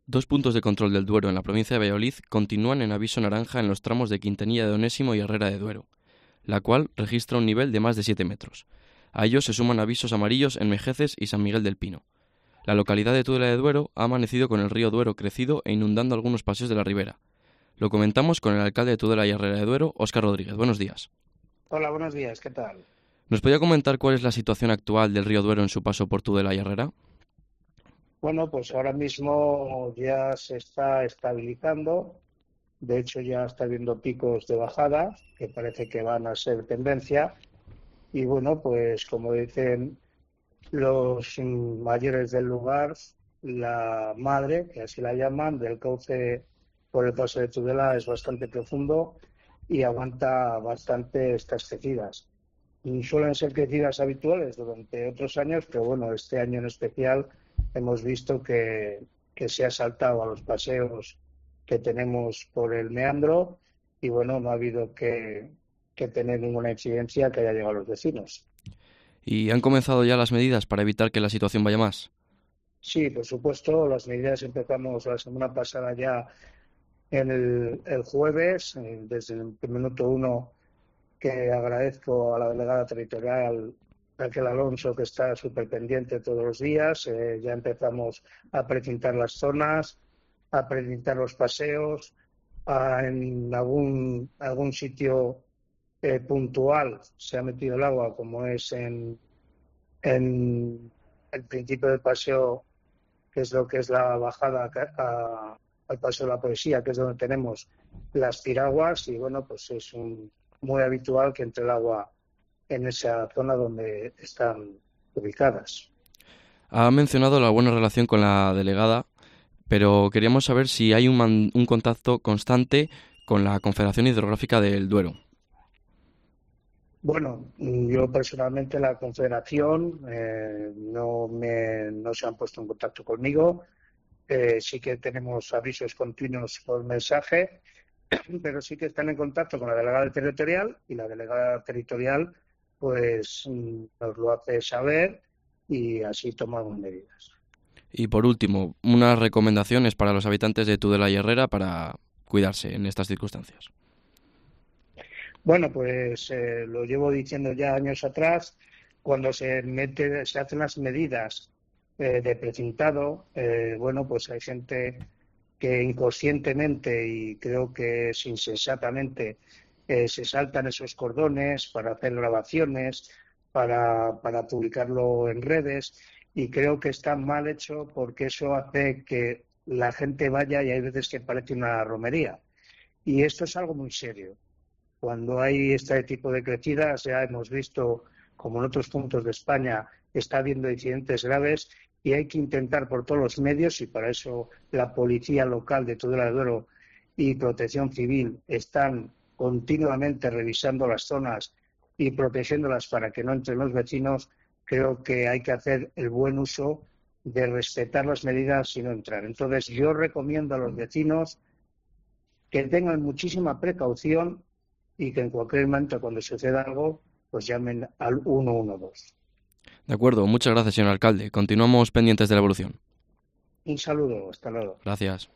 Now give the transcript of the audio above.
Dos puntos de control del Duero en la provincia de Valladolid continúan en aviso naranja en los tramos de Quintanilla de Onésimo y Herrera de Duero, la cual registra un nivel de más de 7 metros. A ellos se suman avisos amarillos en Mejeces y San Miguel del Pino. La localidad de Tudela de Duero ha amanecido con el río Duero crecido e inundando algunos paseos de la ribera. Lo comentamos con el alcalde de Tudela y Herrera de Duero, Óscar Rodríguez. Buenos días. Hola, buenos días, ¿qué tal? ¿Nos podría comentar cuál es la situación actual del río Duero en su paso por Tudela y Herrera? Bueno, pues ahora mismo ya se está estabilizando, de hecho ya está habiendo picos de bajada que parece que van a ser tendencia y bueno, pues como dicen los mayores del lugar, la madre, que así la llaman, del cauce por el paso de Tudela es bastante profundo y aguanta bastante estas crecidas. Y suelen ser crecidas habituales durante otros años, pero bueno, este año en especial hemos visto que se ha saltado a los paseos que tenemos por el meandro y bueno, no ha habido que tener ninguna incidencia que haya llegado a los vecinos. ¿Y han comenzado ya las medidas para evitar que la situación vaya más? Sí, por supuesto, las medidas empezamos la semana pasada ya en el jueves, desde el minuto uno que agradezco a la delegada territorial Raquel Alonso, que está súper pendiente todos los días. Ya empezamos a precintar las zonas, a precintar los paseos, en algún sitio puntual se ha metido el agua, como es en el principio del paseo, que es lo que es la bajada al Paseo de la Poesía, que es donde tenemos las piraguas, y bueno, pues es muy habitual que entre el agua en esa zona donde están ubicadas. Ha mencionado la buena relación con la delegada, pero queríamos saber si hay un contacto constante con la Confederación Hidrográfica del Duero. Bueno, yo personalmente la Confederación no se han puesto en contacto conmigo. Sí que tenemos avisos continuos por mensaje, pero sí que están en contacto con la delegada territorial y la delegada territorial pues nos lo hace saber y así tomamos medidas. Y por último, unas recomendaciones para los habitantes de Tudela y Herrera para cuidarse en estas circunstancias. Bueno, pues lo llevo diciendo ya años atrás, cuando se hacen las medidas de precintado, bueno, pues hay gente que inconscientemente y creo que es insensatamente se saltan esos cordones para hacer grabaciones, para publicarlo en redes y creo que está mal hecho porque eso hace que la gente vaya y hay veces que parece una romería. Y esto es algo muy serio. Cuando hay este tipo de crecidas, ya hemos visto, como en otros puntos de España, está habiendo incidentes graves y hay que intentar por todos los medios, y para eso la policía local de Tudela de Duero y Protección Civil están continuamente revisando las zonas y protegiéndolas para que no entren los vecinos. Creo que hay que hacer el buen uso de respetar las medidas y no entrar. Entonces, yo recomiendo a los vecinos que tengan muchísima precaución y que en cualquier momento, cuando suceda algo, pues llamen al 112. De acuerdo, muchas gracias, señor alcalde. Continuamos pendientes de la evolución. Un saludo, hasta luego. Gracias.